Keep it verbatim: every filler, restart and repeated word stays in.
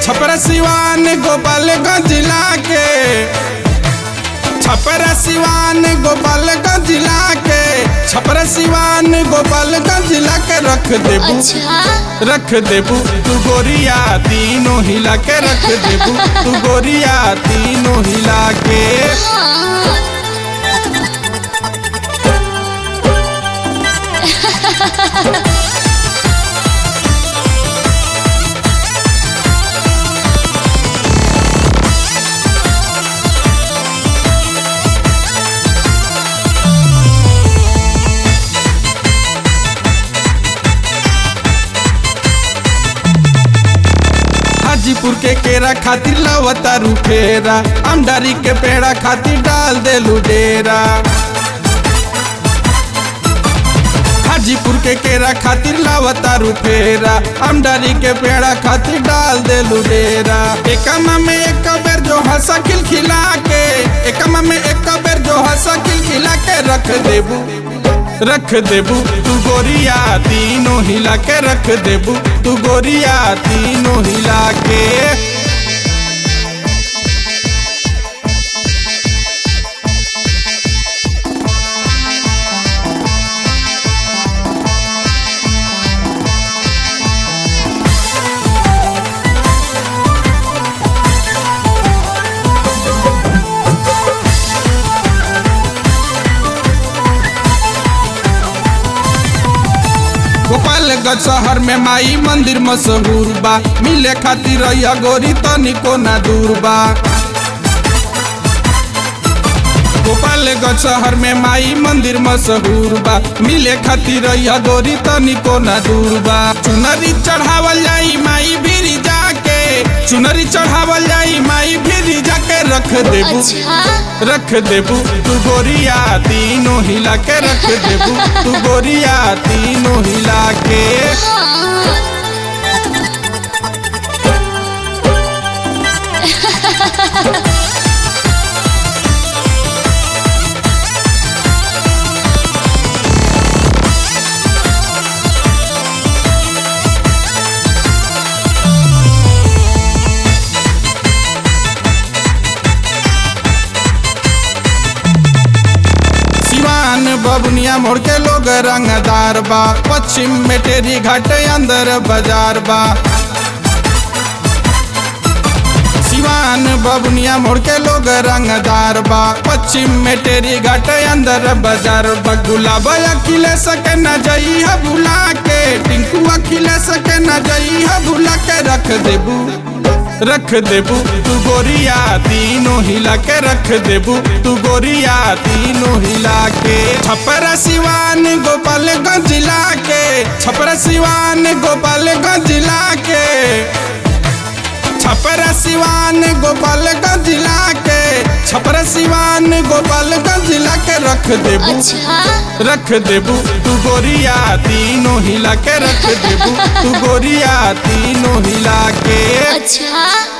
छपरा सिवान गोपालगंज जिला के, छपरा सिवान गोपालगंज जिला के, छपरा सिवान गोपालगंज जिला के रख देबू, अच्छा? रख देबू तू गोरिया तीनों हिला के रख देबू तू गोरिया तीनों हिला के। हाजीपुर के केरा खातिर लवतारू फेरा, अमडारी के पेड़ा खातिर डाल देलू डेरा। हाजीपुर के केरा खातिर लावतारू फेरा, अमडारी के पेड़ा खातिर डाल देलू डेरा। एकमा में एक बेर जो हंसा खिलखिला के, एकमा में एक बेर जो हंसा खिलखिला के रख देबू, रख देबू तू गोरिया तीनों हिला के रख देबू तू गोरिया तीनों हिला के। गोपालगंज शहर में माई मंदिर मशहूर बा, मिले खातिर रहिया गोरी तनिको ना दूर बा। गोपालगंज शहर में माई मंदिर मशहूर बा, मिले खातिर रहिया गोरी तनिको ना दूर बा। चुनरी चढ़ावल जाई माई भीरी जाके, चुनरी चढ़ावल जाई माई भीरी जाके रख देबू, अच्छा? रख देबू तू गोरिया तीनों हिला के रख देबू तू गोरिया तीनों हिला के। बबुनिया मोड़ के लोग रंगदार बा, पश्चिम में टेरी घाट अंदर बाजार बा। सिवान बबुनिया मोड़ के लोग रंगदार बा, पश्चिम में टेरी घाट अंदर बाजार बा। गुलाब अखिले सके न जाई है भुला के, टिंकू अखिले सके न जाई है भुला के रख देबू, रख देबू तू गोरिया तीनों हिला के रख देबू तू गोरिया तीनों हिला के। छपरा सिवान गोपालगंज जिला के, छपरा सिवान गोपालगंज जिला के, छपरा सिवान गोपालगंज जिला के, छपरा सिवान गोपालगंज जिला के रख देबू, अच्छा? रख देबू तू गोरिया तीनों हिला के रख देबू तू गोरिया तीनों हिला के। अच्छा?